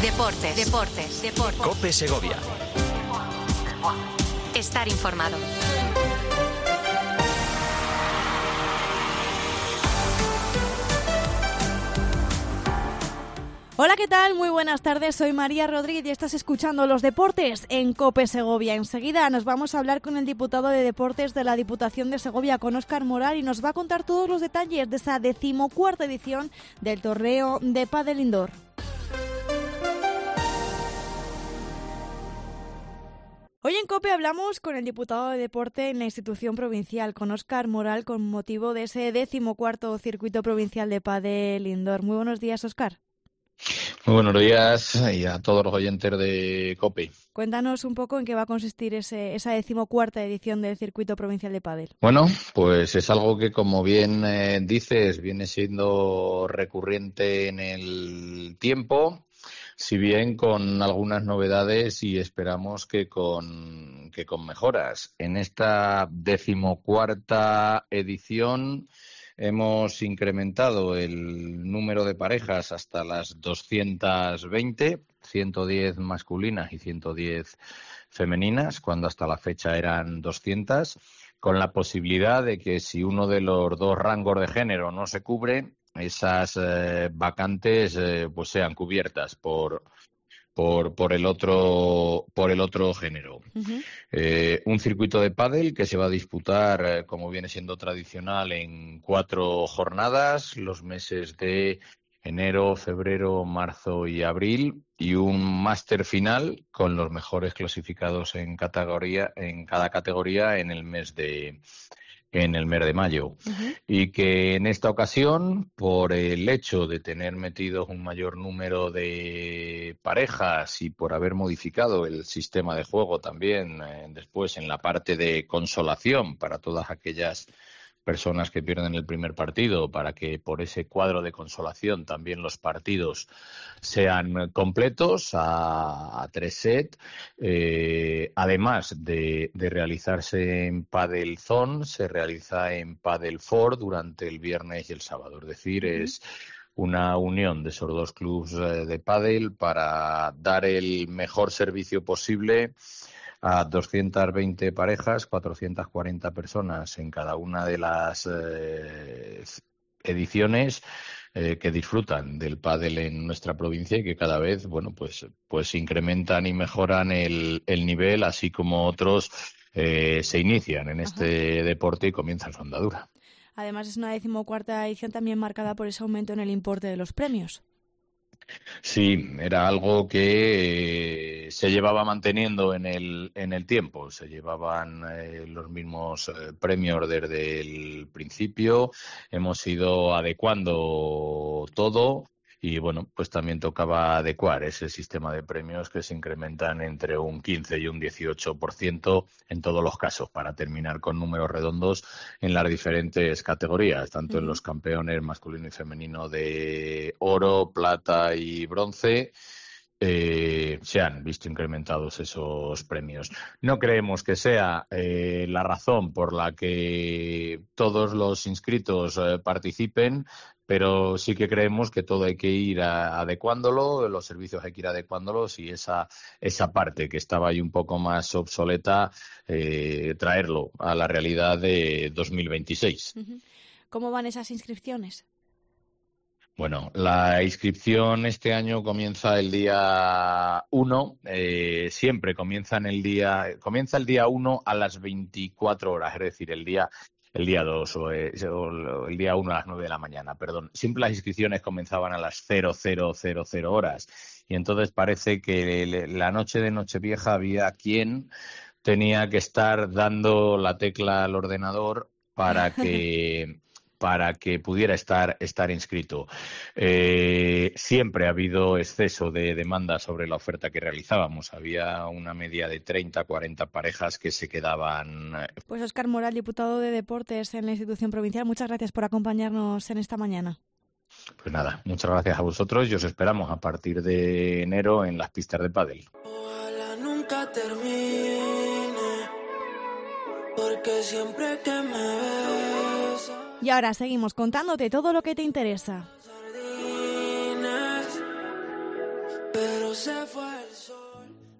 Deportes. COPE Segovia. Estar informado. Hola, ¿qué tal? Muy buenas tardes, soy María Rodríguez y estás escuchando Los Deportes en COPE Segovia. Enseguida nos vamos a hablar con el diputado de Deportes de la Diputación de Segovia, con Óscar Moral, y nos va a contar todos los detalles de esa 14ª edición del torneo de pádel indoor. Hoy en COPE hablamos con el diputado de Deporte en la institución provincial, con Óscar Moral, con motivo de ese 14º circuito provincial de pádel indoor. Muy buenos días, Óscar. Muy buenos días y a todos los oyentes de COPE. Cuéntanos un poco en qué va a consistir esa 14ª edición del circuito provincial de pádel. Bueno, pues es algo que, como bien dices, viene siendo recurrente en el tiempo, si bien con algunas novedades y esperamos que con mejoras. En esta 14ª edición hemos incrementado el número de parejas hasta las 220, 110 masculinas y 110 femeninas, cuando hasta la fecha eran 200, con la posibilidad de que si uno de los dos rangos de género no se cubre, esas vacantes pues sean cubiertas por el otro género. Uh-huh. Un circuito de pádel que se va a disputar, como viene siendo tradicional, en 4 jornadas, los meses de enero, febrero, marzo y abril, y un máster final con los mejores clasificados en cada categoría en el mes de mayo. Uh-huh. Y que en esta ocasión, por el hecho de tener metidos un mayor número de parejas y por haber modificado el sistema de juego también después en la parte de consolación para todas aquellas personas que pierden el primer partido, para que por ese cuadro de consolación también los partidos sean completos a 3 sets. Además de realizarse en Padel Zone, se realiza en Padel Ford durante el viernes y el sábado. Es decir, es una unión de esos dos clubes de pádel para dar el mejor servicio posible a 220 parejas, 440 personas en cada una de las ediciones que disfrutan del pádel en nuestra provincia y que cada vez, bueno, pues incrementan y mejoran el nivel, así como otros se inician en este deporte y comienzan su andadura. Además, es una 14ª edición también marcada por ese aumento en el importe de los premios. Sí, era algo que se llevaba manteniendo en el tiempo. Se llevaban los mismos premios desde el principio. Hemos ido adecuando todo y, bueno, pues también tocaba adecuar ese sistema de premios que se incrementan entre un 15 y un 18% en todos los casos, para terminar con números redondos en las diferentes categorías, tanto en los campeones masculino y femenino de oro, plata y bronce. Se han visto incrementados esos premios. No creemos que sea la razón por la que todos los inscritos participen, pero sí que creemos que todo hay que ir adecuándolo, los servicios hay que ir adecuándolos, y esa parte que estaba ahí un poco más obsoleta, traerlo a la realidad de 2026. Uh-huh. ¿Cómo van esas inscripciones? Bueno, la inscripción este año comienza el día 1, siempre comienza el día 1 a las 24 horas, es decir, el día 2 o el día 1 a las 9 de la mañana, perdón. Siempre las inscripciones comenzaban a las 00:00 horas, y entonces parece que la noche de Nochevieja había quien tenía que estar dando la tecla al ordenador para que pudiera estar inscrito. Siempre ha habido exceso de demanda sobre la oferta que realizábamos. Había una media de 30, 40 parejas que se quedaban. Pues Óscar Moral, diputado de Deportes en la institución provincial, muchas gracias por acompañarnos en esta mañana. Pues nada, muchas gracias a vosotros y os esperamos a partir de enero en las pistas de pádel. Ojalá nunca termine, porque siempre que me besa. Y ahora seguimos contándote todo lo que te interesa. pero se fue el sol.